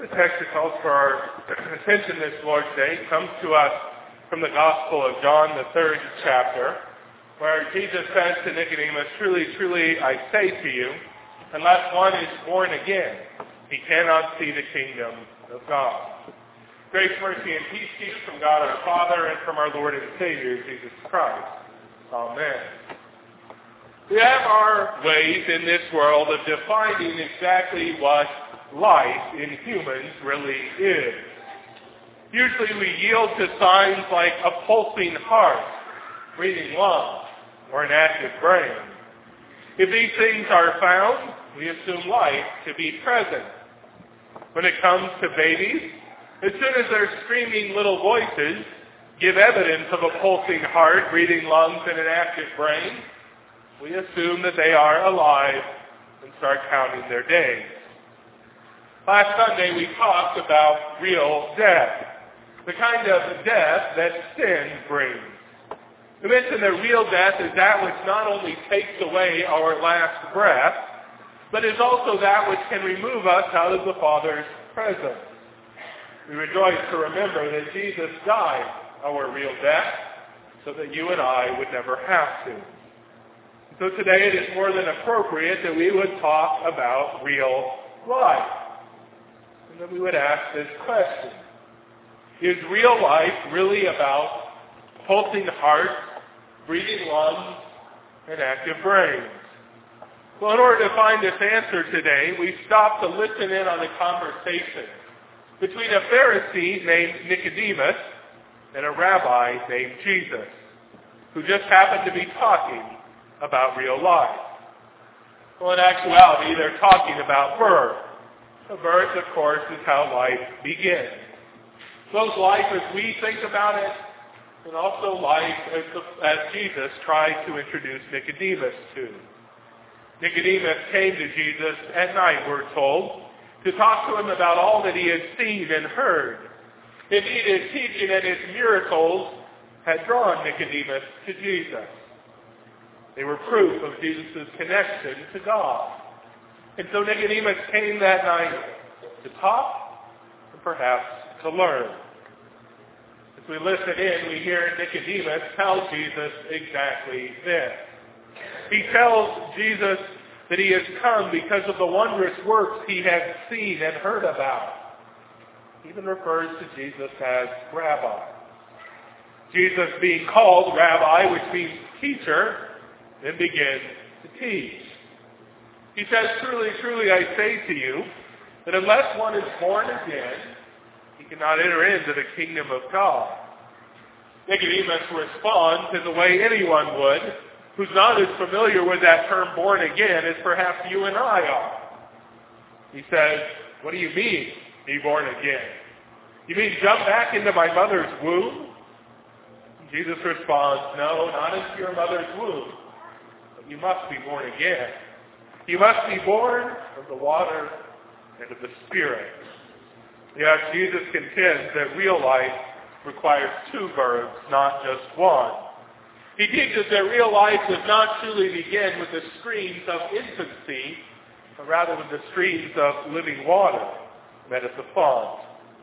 The text that calls for our attention this Lord's Day comes to us from the Gospel of John, the 3rd chapter, where Jesus says to Nicodemus, "Truly, truly, I say to you, unless one is born again, he cannot see the kingdom of God." Grace, mercy, and peace be from God our Father and from our Lord and Savior, Jesus Christ. Amen. We have our ways in this world of defining exactly what life in humans really is. Usually we yield to signs like a pulsing heart, breathing lungs, or an active brain. If these things are found, we assume life to be present. When it comes to babies, as soon as their screaming little voices give evidence of a pulsing heart, breathing lungs, and an active brain, we assume that they are alive and start counting their days. Last Sunday we talked about real death, the kind of death that sin brings. We mentioned that real death is that which not only takes away our last breath, but is also that which can remove us out of the Father's presence. We rejoice to remember that Jesus died our real death so that you and I would never have to. So today it is more than appropriate that we would talk about real life. And that we would ask this question: is real life really about pulsing hearts, breathing lungs, and active brains? Well, in order to find this answer today, we stopped to listen in on a conversation between a Pharisee named Nicodemus and a rabbi named Jesus, who just happened to be talking about real life. Well, in actuality, they're talking about birth. The birth, of course, is how life begins. Both life as we think about it, and also life as Jesus tried to introduce Nicodemus to. Nicodemus came to Jesus at night, we're told, to talk to him about all that he had seen and heard. Indeed, his teaching and his miracles had drawn Nicodemus to Jesus. They were proof of Jesus' connection to God. And so Nicodemus came that night to talk and perhaps to learn. As we listen in, we hear Nicodemus tell Jesus exactly this. He tells Jesus that he has come because of the wondrous works he had seen and heard about. He even refers to Jesus as Rabbi. Jesus, being called Rabbi, which means teacher, then begins to teach. He says, "Truly, truly, I say to you, that unless one is born again, he cannot enter into the kingdom of God." Nicodemus responds in the way anyone would, who's not as familiar with that term born again as perhaps you and I are. He says, "What do you mean, be born again? You mean jump back into my mother's womb?" And Jesus responds, "No, not into your mother's womb. But you must be born again. You must be born of the water and of the Spirit." Yes, Jesus contends that real life requires two births, not just one. He teaches that real life does not truly begin with the streams of infancy, but rather with the streams of living water met at the font.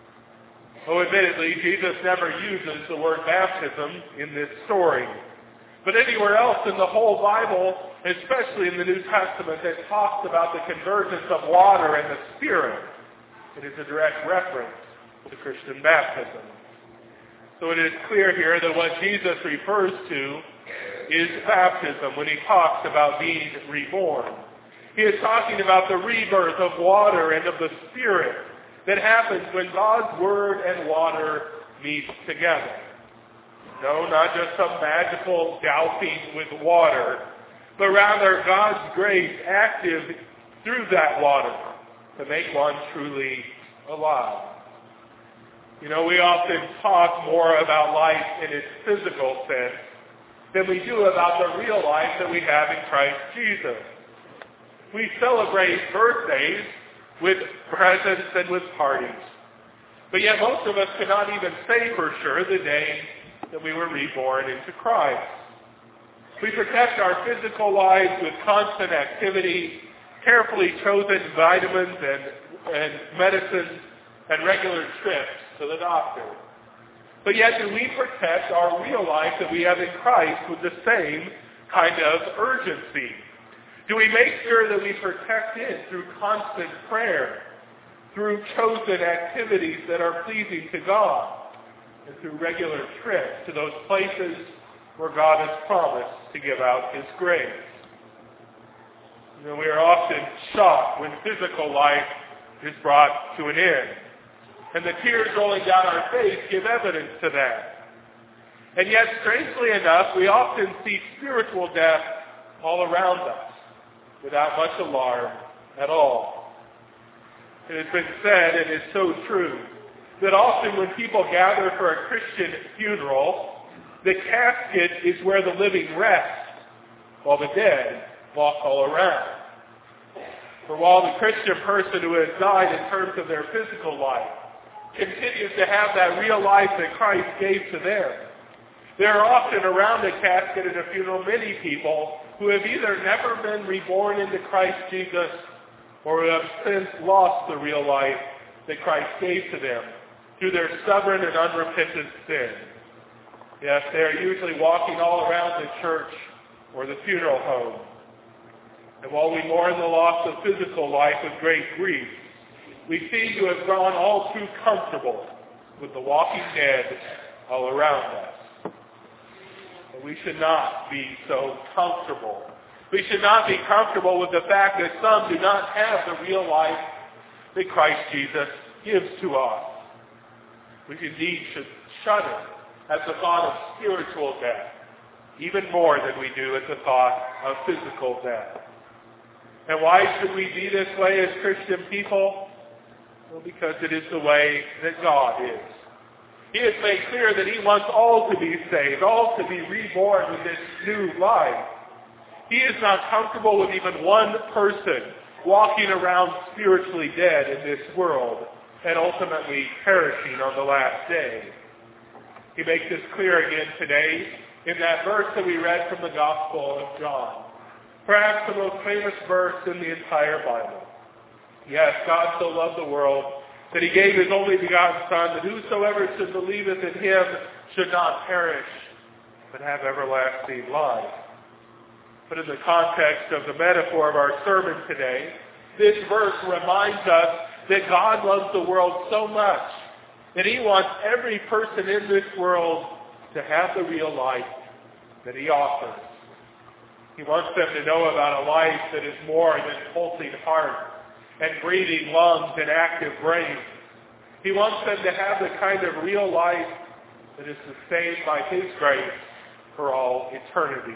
Oh, admittedly, Jesus never uses the word baptism in this story. But anywhere else in the whole Bible, especially in the New Testament, that talks about the convergence of water and the Spirit, it is a direct reference to Christian baptism. So it is clear here that what Jesus refers to is baptism when he talks about being reborn. He is talking about the rebirth of water and of the Spirit that happens when God's Word and water meet together. No, not just some magical dousing with water, but rather God's grace active through that water to make one truly alive. You know, we often talk more about life in its physical sense than we do about the real life that we have in Christ Jesus. We celebrate birthdays with presents and with parties. But yet most of us cannot even say for sure the day that we were reborn into Christ. We protect our physical lives with constant activity, carefully chosen vitamins and medicines and regular trips to the doctor. But yet, do we protect our real life that we have in Christ with the same kind of urgency? Do we make sure that we protect it through constant prayer, through chosen activities that are pleasing to God, and through regular trips to those places where God has promised to give out His grace? We are often shocked when physical life is brought to an end. And the tears rolling down our face give evidence to that. And yet, strangely enough, we often see spiritual death all around us without much alarm at all. It has been said, and is so true, that often when people gather for a Christian funeral, the casket is where the living rest, while the dead walk all around. For while the Christian person who has died in terms of their physical life continues to have that real life that Christ gave to them, there are often around a casket at a funeral many people who have either never been reborn into Christ Jesus or who have since lost the real life that Christ gave to them through their stubborn and unrepentant sin. Yes, they are usually walking all around the church or the funeral home. And while we mourn the loss of physical life with great grief, we seem to have grown all too comfortable with the walking dead all around us. And we should not be so comfortable. We should not be comfortable with the fact that some do not have the real life that Christ Jesus gives to us. We indeed should shudder at the thought of spiritual death, even more than we do at the thought of physical death. And why should we be this way as Christian people? Well, because it is the way that God is. He has made clear that He wants all to be saved, all to be reborn with this new life. He is not comfortable with even one person walking around spiritually dead in this world and ultimately perishing on the last day. He makes this clear again today in that verse that we read from the Gospel of John. Perhaps the most famous verse in the entire Bible. Yes, God so loved the world that He gave His only begotten Son, that whosoever should believeth in Him should not perish, but have everlasting life. But in the context of the metaphor of our sermon today, this verse reminds us that God loves the world so much that He wants every person in this world to have the real life that He offers. He wants them to know about a life that is more than pulsing heart and breathing lungs and active brain. He wants them to have the kind of real life that is sustained by His grace for all eternity.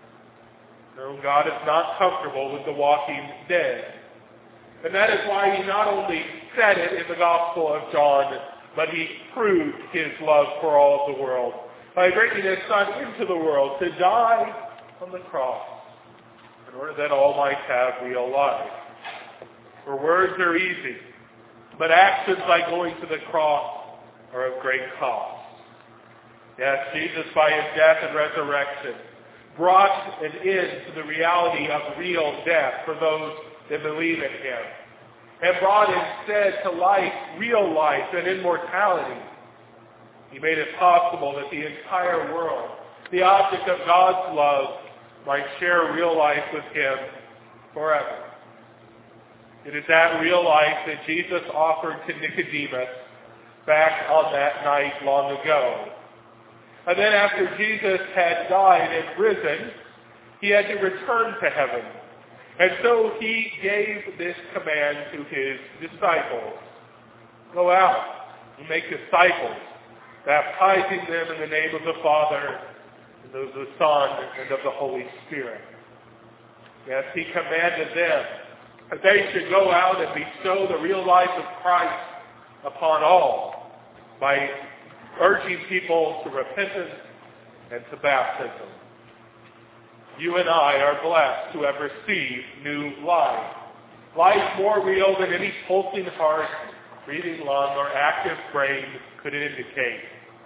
No, God is not comfortable with the walking dead. And that is why He not only said it in the Gospel of John, but He proved His love for all the world by bringing His Son into the world to die on the cross in order that all might have real life. For words are easy, but actions like going to the cross are of great cost. Yes, Jesus, by His death and resurrection, brought an end to the reality of real death for those that believe in Him, and brought instead to life, real life and immortality. He made it possible that the entire world, the object of God's love, might share real life with Him forever. It is that real life that Jesus offered to Nicodemus back on that night long ago. And then after Jesus had died and risen, He had to return to heaven. And so He gave this command to His disciples. Go out and make disciples, baptizing them in the name of the Father, and of the Son, and of the Holy Spirit. Yes, He commanded them that they should go out and bestow the real life of Christ upon all by urging people to repentance and to baptism. You and I are blessed to have received new life. Life more real than any pulsing heart, breathing lung, or active brain could indicate.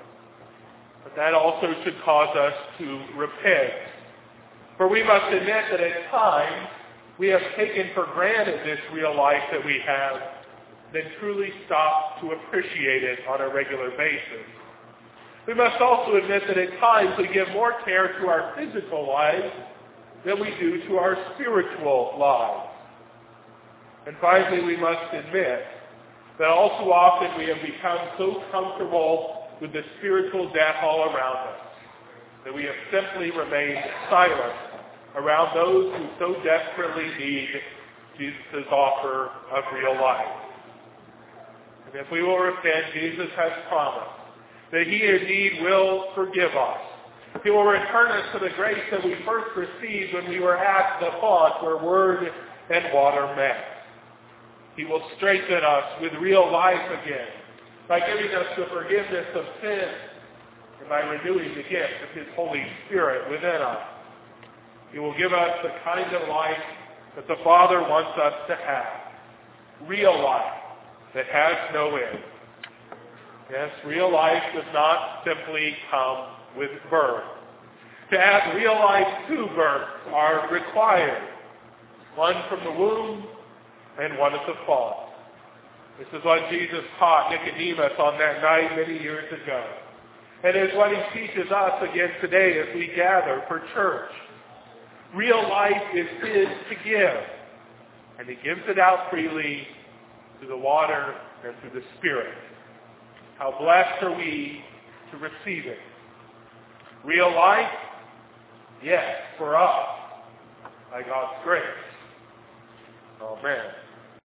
But that also should cause us to repent. For we must admit that at times we have taken for granted this real life that we have, then truly stop to appreciate it on a regular basis. We must also admit that at times we give more care to our physical lives than we do to our spiritual lives. And finally, we must admit that all too often we have become so comfortable with the spiritual death all around us that we have simply remained silent around those who so desperately need Jesus' offer of real life. And if we will repent, Jesus has promised that he indeed will forgive us. He will return us to the grace that we first received when we were at the font where word and water met. He will strengthen us with real life again by giving us the forgiveness of sin and by renewing the gift of his Holy Spirit within us. He will give us the kind of life that the Father wants us to have. Real life that has no end. Yes, real life does not simply come with birth. To add real life to birth are required. One from the womb and one at the font. This is what Jesus taught Nicodemus on that night many years ago. And is what he teaches us again today as we gather for church. Real life is his to give. And he gives it out freely through the water and through the Spirit. How blessed are we to receive it. Real life? Yes, for us, by God's grace. Amen.